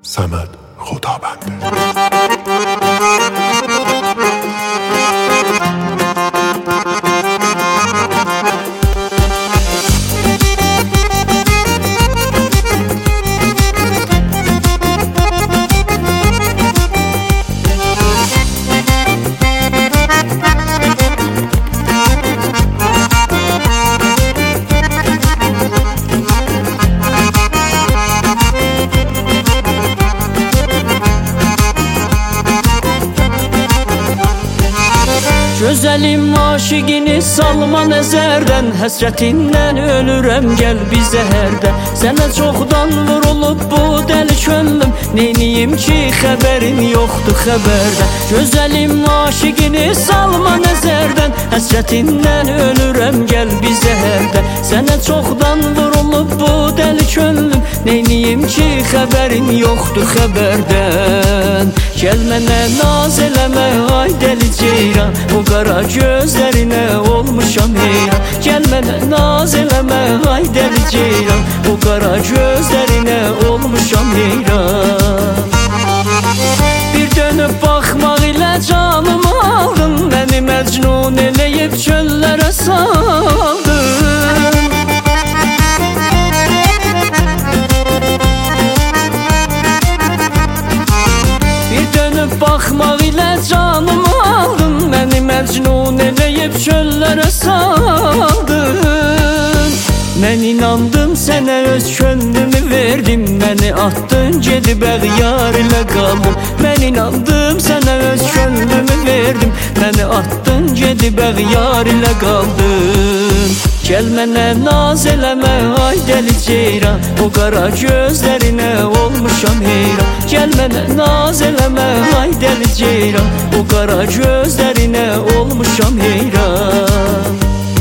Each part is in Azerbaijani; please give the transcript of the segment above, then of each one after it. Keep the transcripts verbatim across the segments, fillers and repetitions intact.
صمد خدابنده. Gözəlim aşiqini salma nəzərdən, həsrətindən ölürəm, gəl bizə hərdən. Sənə çoxdan vurulub bu dəli könlüm, neyniyim ki xəbərin yoxdur xəbərdən. Gözəlim aşiqini salma nəzərdən, həsrətindən ölürəm, gəl bizə hərdən. Sənə çoxdan vurulub bu dəli könlüm, neyniyim ki xəbərin yoxdur xəbərdən. Gəl mənə naz eləmə ay dəli ceyran, o qara gözlərinə olmuşam heyran. Gəl mənə naz eləmə ay dəli ceyran, o qara gözlərinə olmuşam heyran. Bir dönüb baxmaq ilə canımı aldın, məni məcnun eləyib çöllərə saldın. Baxmaq ilə canımı aldın, məni məcnun eləyib çöllərə saldın. Mən inandım sənə, öz könlümü verdim, məni atdın gedib əğyar ilə qaldın. Mən inandım sənə, öz könlümü verdim, məni atdın gedib əğyar ilə qaldın. Gəl mənə naz eləmə ay dəli ceyran, o qara gözlərinə olmuşam heyran. Gəl mənə naz eləmə ay dəli ceyran, o qara gözlərinə olmuşam heyran.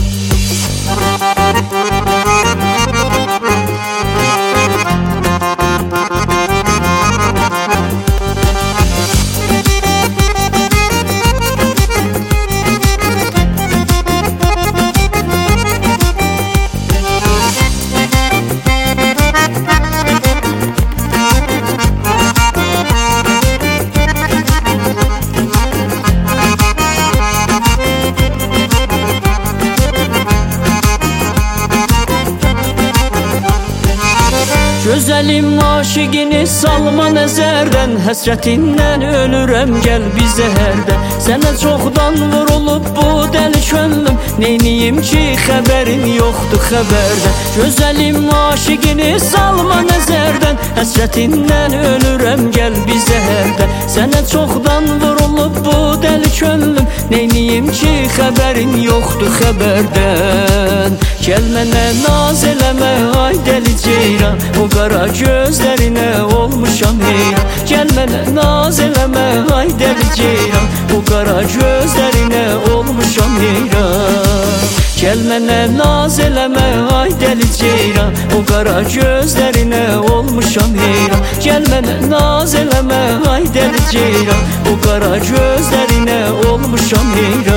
Gözəlim aşiqini salma nəzərdən, həsrətindən ölürəm, gəl bizə hərdən. Sənə çoxdan vurulub bu dəli könlüm, neyniyim ki xəbərin yoxdur xəbərdən. Gözəlim aşiqini salma nəzərdən, həsrətindən ölürəm, gəl bizə hərdən. Sənə çoxdan vurulub bu dəli könlüm, neyniyim ki xəbərin yoxdur xəbərdən. Gəl mənə naz eləmə ay dəli ceyran, o qara gözlərinə olmuşam heyran. Gəl mənə naz eləmə ay dəli ceyran, o qara gözlərinə olmuşam heyran. Gəl mənə naz eləmə ay dəli ceyran, o qara gözlərinə olmuşam heyran. Gəl mənə naz eləmə ay dəli ceyran, o qara gözlərinə olmuşam heyran.